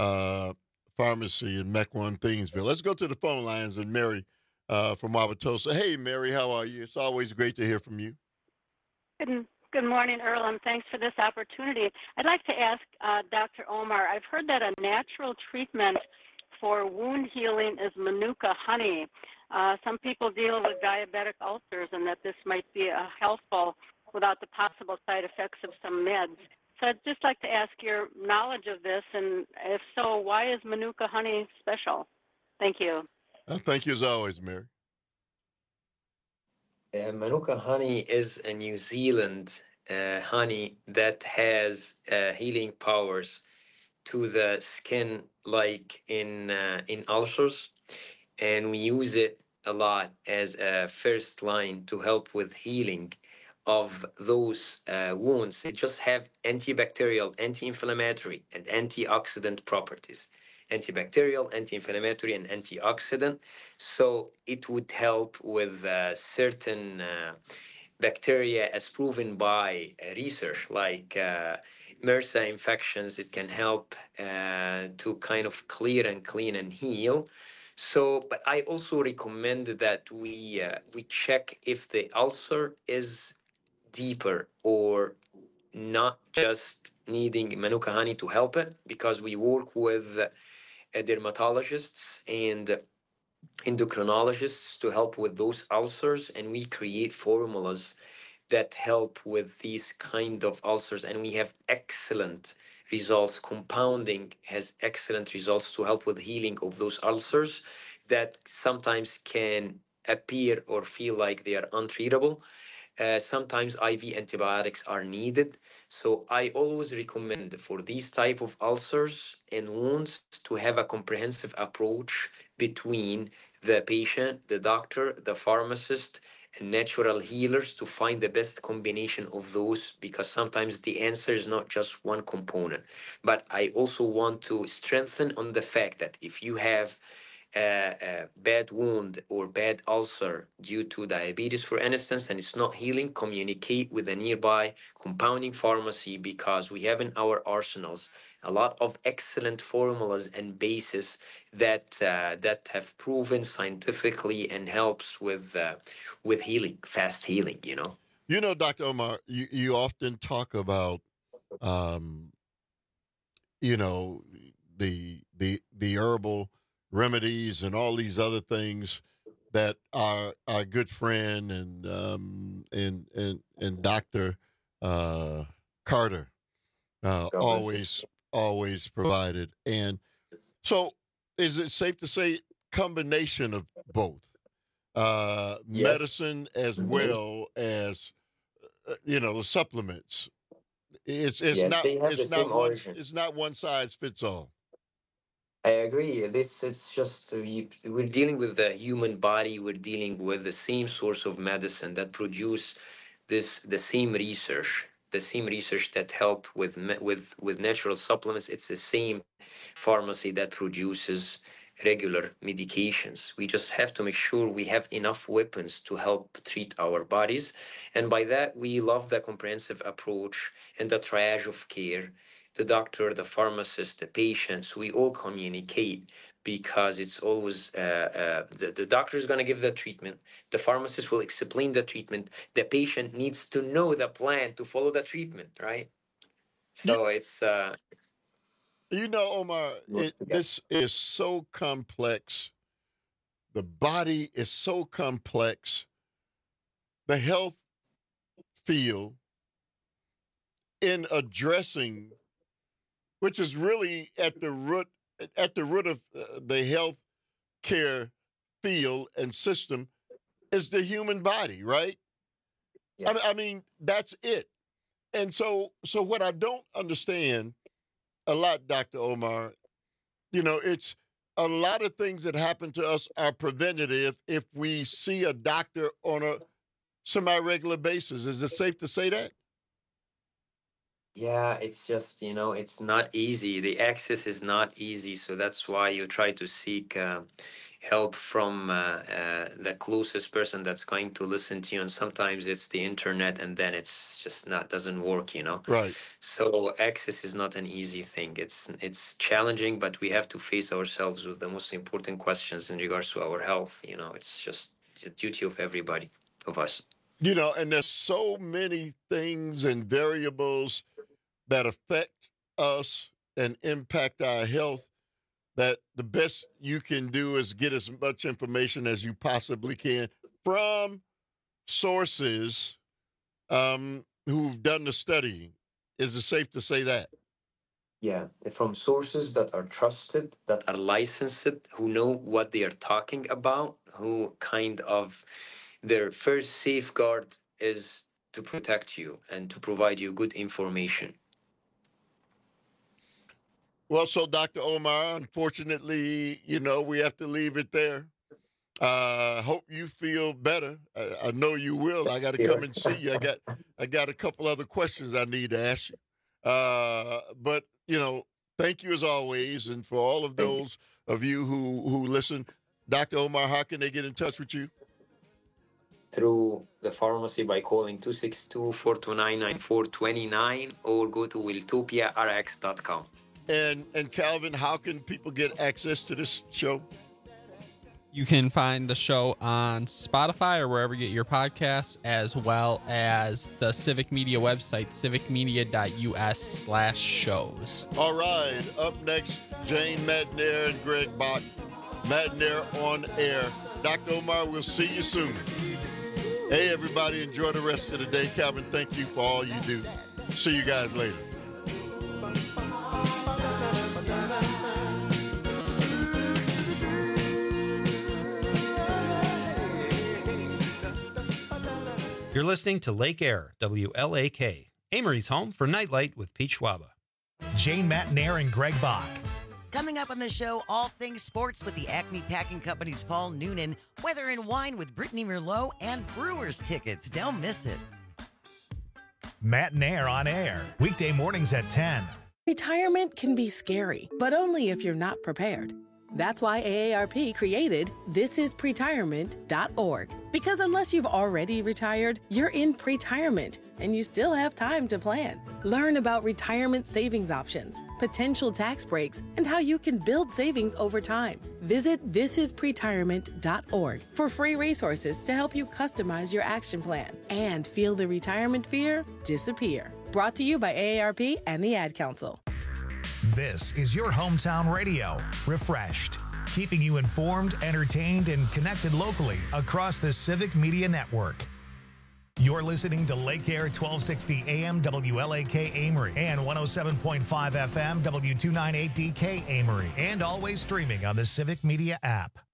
Pharmacy in Mequon, Thingsville. Let's go to the phone lines and Mary from Wauwatosa. Hey, Mary, how are you? It's always great to hear from you. Good morning, Earl, and thanks for this opportunity. I'd like to ask Dr. Omar, I've heard that a natural treatment for wound healing is Manuka honey. Some people deal with diabetic ulcers and that this might be helpful without the possible side effects of some meds. So I'd just like to ask your knowledge of this, and if so, why is Manuka honey special? Thank you. Thank you as always, Mary. Manuka honey is a New Zealand honey that has healing powers to the skin, like in ulcers, and we use it a lot as a first line to help with healing of those wounds. They just have antibacterial, anti-inflammatory, and antioxidant properties. Antibacterial, anti-inflammatory, and antioxidant. So it would help with certain bacteria, as proven by research, like MRSA infections. It can help to kind of clear and clean and heal. So, but I also recommend that we check if the ulcer is deeper or not just needing Manuka honey to help it, because we work with dermatologists and endocrinologists to help with those ulcers, and we create formulas that help with these kind of ulcers, and we have excellent results. Compounding has excellent results to help with healing of those ulcers that sometimes can appear or feel like they are untreatable. Sometimes IV antibiotics are needed. So I always recommend for these type of ulcers and wounds to have a comprehensive approach between the patient, the doctor, the pharmacist, and natural healers to find the best combination of those, because sometimes the answer is not just one component. But I also want to strengthen on the fact that if you have bad wound or bad ulcer due to diabetes, for instance, and it's not healing, communicate with a nearby compounding pharmacy, because we have in our arsenals a lot of excellent formulas and bases that have proven scientifically and helps with healing, fast healing. You know, Dr. Omar, you often talk about, the herbal remedies and all these other things that our good friend and Dr. Carter always provided. And so is it safe to say combination of both, yes, medicine as well as, the supplements? It's not one size fits all. I agree. It's just we're dealing with the human body. We're dealing with the same source of medicine that produce the same research that help with natural supplements. It's the same pharmacy that produces regular medications. We just have to make sure we have enough weapons to help treat our bodies. And by that, we love the comprehensive approach and the triage of care. The doctor, the pharmacist, the patients, we all communicate, because it's always the doctor is going to give the treatment. The pharmacist will explain the treatment. The patient needs to know the plan to follow the treatment, right? So it's... Omar, this is so complex. The body is so complex. The health field in addressing, which is really at the root of the health care field and system, is the human body, right? Yes. I mean, that's it. And so what I don't understand a lot, Dr. Omar, it's a lot of things that happen to us are preventative if we see a doctor on a semi-regular basis. Is it safe to say that? Yeah, it's just, it's not easy. The access is not easy. So that's why you try to seek help from the closest person that's going to listen to you. And sometimes it's the internet, and then it's just doesn't work, Right. So access is not an easy thing. It's challenging, but we have to face ourselves with the most important questions in regards to our health. It's just the duty of everybody, of us. And there's so many things and variables that affect us and impact our health that the best you can do is get as much information as you possibly can from sources who've done the studying. Is it safe to say that? Yeah, from sources that are trusted, that are licensed, who know what they are talking about, who kind of their first safeguard is to protect you and to provide you good information. Well, so Dr. Omar, unfortunately, we have to leave it there. Hope you feel better. I know you will. I got to come and see you. I got a couple other questions I need to ask you. But thank you as always, and for all of those of you who listen, Dr. Omar, how can they get in touch with you? Through the pharmacy by calling 262-429-9429 or go to wiltopiarx.com. And Calvin, how can people get access to this show? You can find the show on Spotify or wherever you get your podcasts, as well as the Civic Media website, civicmedia.us/shows. All right. Up next, Jane Matenaer and Greg Bach. Matenaer on air. Dr. Omar, we'll see you soon. Hey, everybody, enjoy the rest of the day. Calvin, thank you for all you do. See you guys later. You're listening to Lake Air, WLAK, Amory's home for Nightlight with Pete Schwaba. Jane Matenaer and Greg Bach. Coming up on the show, all things sports with the Acme Packing Company's Paul Noonan, weather and wine with Brittany Merlot, and Brewers tickets. Don't miss it. Matenaer on air, weekday mornings at 10. Retirement can be scary, but only if you're not prepared. That's why AARP created thisispretirement.org. Because unless you've already retired, you're in pretirement, and you still have time to plan. Learn about retirement savings options, potential tax breaks, and how you can build savings over time. Visit thisispretirement.org for free resources to help you customize your action plan and feel the retirement fear disappear. Brought to you by AARP and the Ad Council. This is your hometown radio, Refreshed, keeping you informed, entertained, and connected locally across the Civic Media Network. You're listening to Lake Air 1260 AM WLAK Amory and 107.5 FM W298DK Amory, and always streaming on the Civic Media app.